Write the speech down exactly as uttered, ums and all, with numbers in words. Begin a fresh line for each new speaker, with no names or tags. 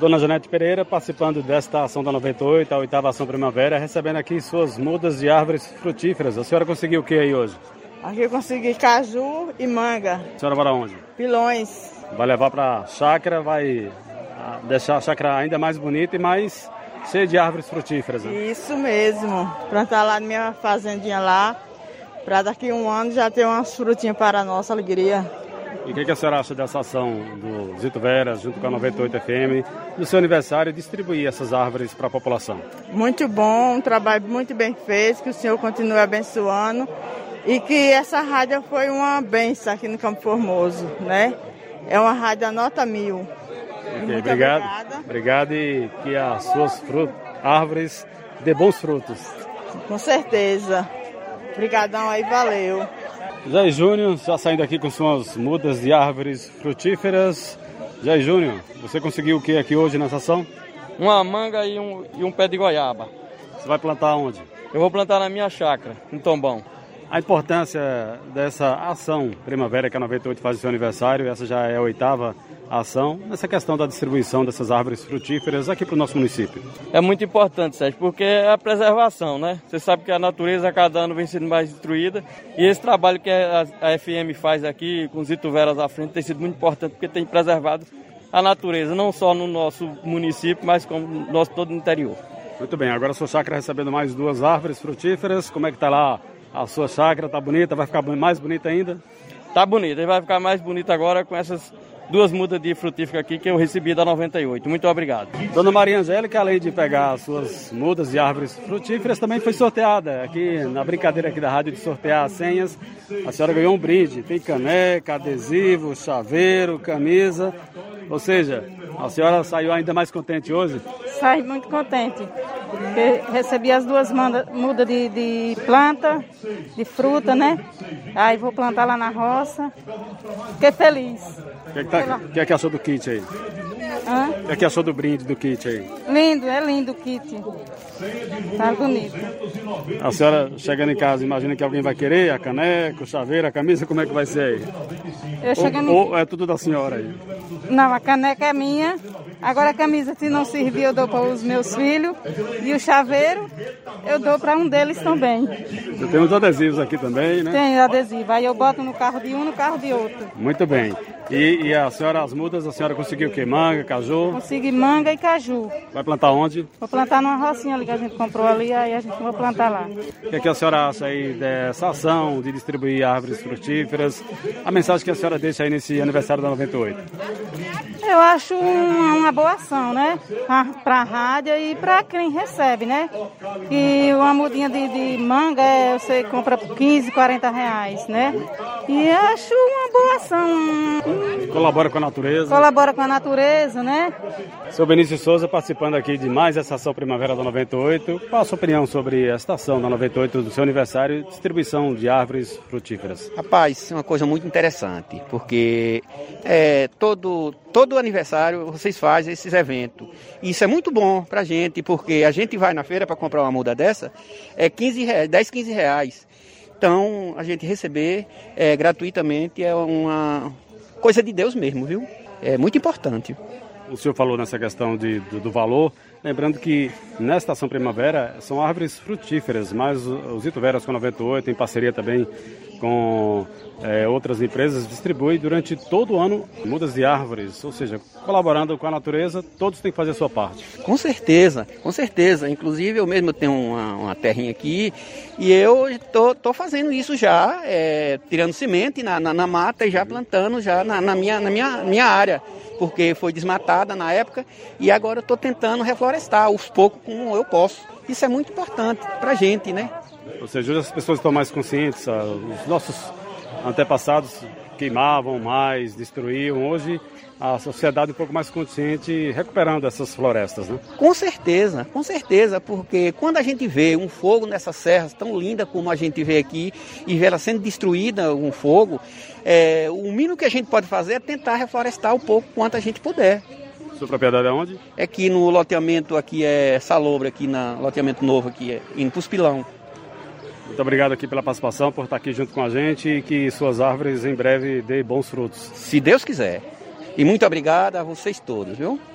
Dona Janete Pereira, participando desta ação da noventa e oito, a oitava ação primavera, recebendo aqui suas mudas de árvores frutíferas. A senhora conseguiu o que aí hoje?
Aqui eu consegui caju e manga.
A senhora vai onde?
Pilões.
Vai levar para a chácara, vai deixar a chácara ainda mais bonita e mais cheia de árvores frutíferas, né?
Isso mesmo. Plantar lá na minha fazendinha lá, para daqui a um ano já ter umas frutinhas para a nossa alegria.
E o que, que a senhora acha dessa ação do Zito Veras, junto com a noventa e oito F M, no seu aniversário, distribuir essas árvores para a população?
Muito bom, um trabalho muito bem feito, que o senhor continue abençoando e que essa rádio foi uma bênção aqui no Campo Formoso, né? É uma rádio nota mil.
Okay,
muito
obrigado.
obrigada.
Obrigado e que as suas frutas, árvores dê bons frutos.
Com certeza. Obrigadão aí, valeu.
Jair Júnior, já saindo aqui com suas mudas de árvores frutíferas. Jair Júnior, você conseguiu o que aqui hoje nessa ação?
Uma manga e um, e um pé de goiaba.
Você vai plantar onde?
Eu vou plantar na minha chácara, em Tombão.
A importância dessa ação Primavera, que a noventa e oito faz o seu aniversário, essa já é a oitava ação, nessa questão da distribuição dessas árvores frutíferas aqui para o nosso município.
É muito importante, Sérgio, porque é a preservação, né? Você sabe que a natureza a cada ano vem sendo mais destruída e esse trabalho que a, a F M faz aqui, com os Zito Veras à frente, tem sido muito importante porque tem preservado a natureza, não só no nosso município, mas como no nosso todo o interior.
Muito bem, agora a sua chácara recebendo mais duas árvores frutíferas, como é que está lá? A sua chácara está bonita, vai ficar mais bonita ainda?
Está bonita, e vai ficar mais bonita agora com essas duas mudas de frutífera aqui que eu recebi da noventa e oito. Muito obrigado.
Dona Maria Angélica, além de pegar as suas mudas de árvores frutíferas, também foi sorteada aqui na brincadeira aqui da rádio de sortear as senhas. A senhora ganhou um brinde, tem caneca, adesivo, chaveiro, camisa, ou seja, a senhora saiu ainda mais contente hoje?
Saí muito contente, porque recebi as duas mudas de, de planta, de fruta, né? Aí vou plantar lá na roça. Fiquei feliz.
O que, é que, tá, que, é que achou do kit aí?
Hã?
O que, é que achou do brinde do kit aí?
Lindo, é lindo o kit. Tá bonito.
A senhora chegando em casa, imagina que alguém vai querer a caneca, o chaveiro, a camisa, como é que vai ser aí?
Eu chegando...
ou, ou é tudo da senhora aí?
Não, a caneca é minha. Agora a camisa, se não servir, eu dou para os meus filhos. E o chaveiro, eu dou para um deles também.
Você tem uns adesivos aqui também, né?
Tem adesivo. Aí eu boto no carro de um, no carro de outro.
Muito bem. E, e a senhora, as mudas, a senhora conseguiu o quê? Manga, caju?
Consegui manga e caju.
Vai plantar onde?
Vou plantar numa rocinha ali que a gente comprou ali, aí a gente vai plantar lá.
O que, é que a senhora acha aí dessa ação de distribuir árvores frutíferas? A mensagem que a senhora deixa aí nesse aniversário da noventa e oito?
Eu acho uma, uma boa ação, né? Para a rádio e para quem recebe, né? E uma mudinha de, de manga é, você compra por quinze, quarenta reais, né? E acho uma boa ação.
Colabora com a natureza.
Colabora com a natureza, né?
Seu Benício Souza participando aqui de mais essa ação Primavera da noventa e oito. Qual a sua opinião sobre esta ação da noventa e oito do seu aniversário, distribuição de árvores frutíferas?
Rapaz, isso é uma coisa muito interessante, porque é, todo, todo aniversário vocês fazem esses eventos. Isso é muito bom pra gente, porque a gente vai na feira para comprar uma muda dessa, é quinze reais, dez, quinze reais. Então, a gente receber é, gratuitamente é uma coisa de Deus mesmo, viu? É muito importante.
O senhor falou nessa questão de, do, do valor, lembrando que nesta ação Primavera são árvores frutíferas, mas os Zito Veras com a noventa e oito, em parceria também com é, outras empresas, distribui durante todo o ano mudas de árvores, ou seja, colaborando com a natureza, todos têm que fazer a sua parte.
Com certeza, com certeza. Inclusive eu mesmo tenho uma, uma terrinha aqui e eu tô, tô fazendo isso já, é, tirando semente na, na, na mata e já plantando já na, na, minha, na minha, minha área, porque foi desmatada na época e agora eu estou tentando reflorestar aos poucos como eu posso. Isso é muito importante para a gente, né?
Ou seja, hoje as pessoas estão mais conscientes, os nossos antepassados queimavam mais, destruíam. Hoje a sociedade um pouco mais consciente, recuperando essas florestas, né?
Com certeza, com certeza, porque quando a gente vê um fogo nessas serras tão linda como a gente vê aqui e vê ela sendo destruída, um fogo, é, o mínimo que a gente pode fazer é tentar reflorestar um pouco quanto a gente puder.
Sua propriedade é onde?
É aqui no loteamento, aqui é Salobra, aqui na loteamento novo, aqui é, indo para os Pilão.
Muito obrigado aqui pela participação, por estar aqui junto com a gente e que suas árvores em breve dêem bons frutos.
Se Deus quiser. E muito obrigado a vocês todos, viu?